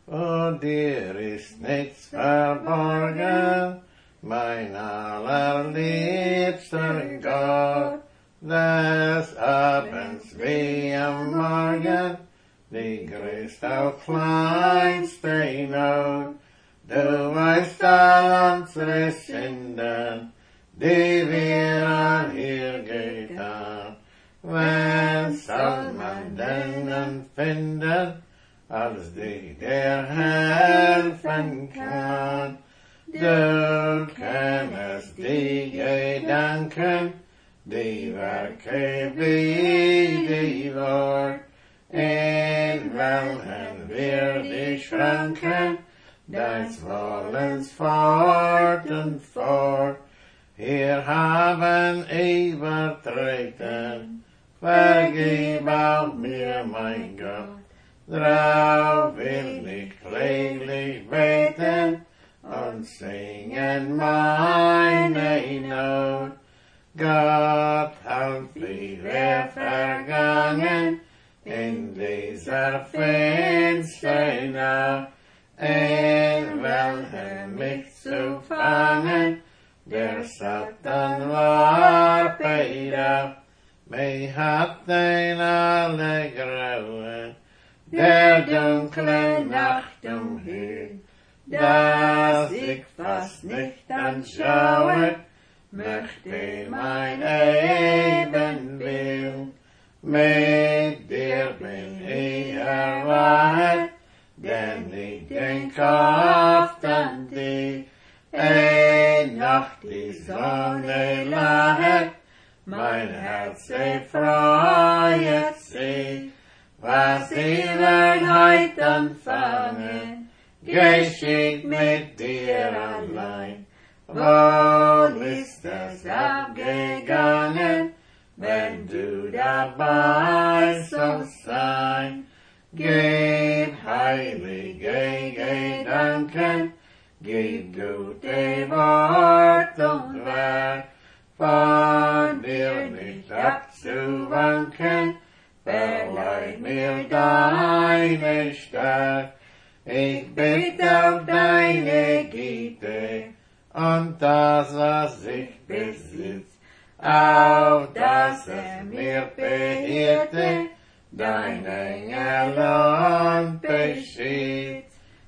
vor dir ist nichts verborgen, mein allerliebster Gott, des Abends wie am Morgen, die größte auch kleinste Not. Du weißt all unsere Sünden, die wir all hier getan. Wen soll man denn finden, als die der helfen kann? Du kennest die Gedanken, die Werke wie die Wort, in welchen wir die Schranken deines Wollens fort und fort. Wir haben übertreten, vergib auch mir, mein Gott. Drauf will ich kläglich beten und singen meine Not. Gott, halt wie wir vergangen in dieser finsteren Nacht, in welchem mich zu fangen der Satan war beida. Mich hat den alle Grauen der dunklen Nacht umhüllt, dass ich fast nicht anschaue, möchte mein Ebenbild. Mit dir bin ich erwacht, denn ich denk oft an dich. Nacht die Sonne lacht, mein Herz freut sich, was ich werd heut anfangen, geschieht mit dir allein. Wohl ist es abgegangen, wenn du dabei sollst sein. Gib heilige Gedanken, gib gute Wort und Werk, von dir nicht abzuwanken, verleih mir deine Stärke. Ich bitte auf deine Güte und das, was ich besitz, auf das mir behierte, dein Engel und beschützt.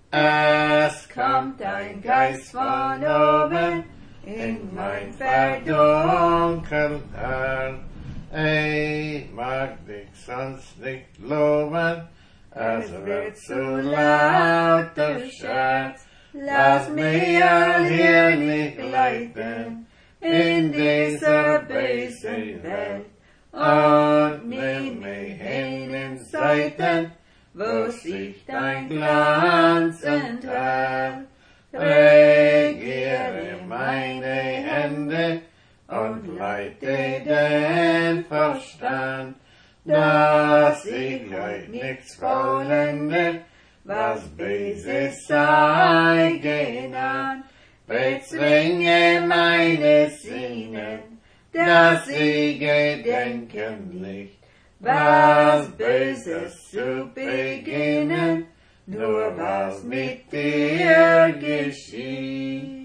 Es kommt ein Geist von oben in mein verdunkelt Herz. Ich mag dich sonst nicht loben, es wird zu lauter Scherz. Lass mich allhierlich leiten in dieser bösen Welt und nimm mich hin in Zeiten, wo sich dein Glanz enthält. Regiere meine Hände und leite den Verstand, dass ich heut nichts vollende, was Böses sei genannt. Bezwinge meine Sinne, dass sie gedenken nicht, was Böses zu beginnen, nur was mit dir geschieht.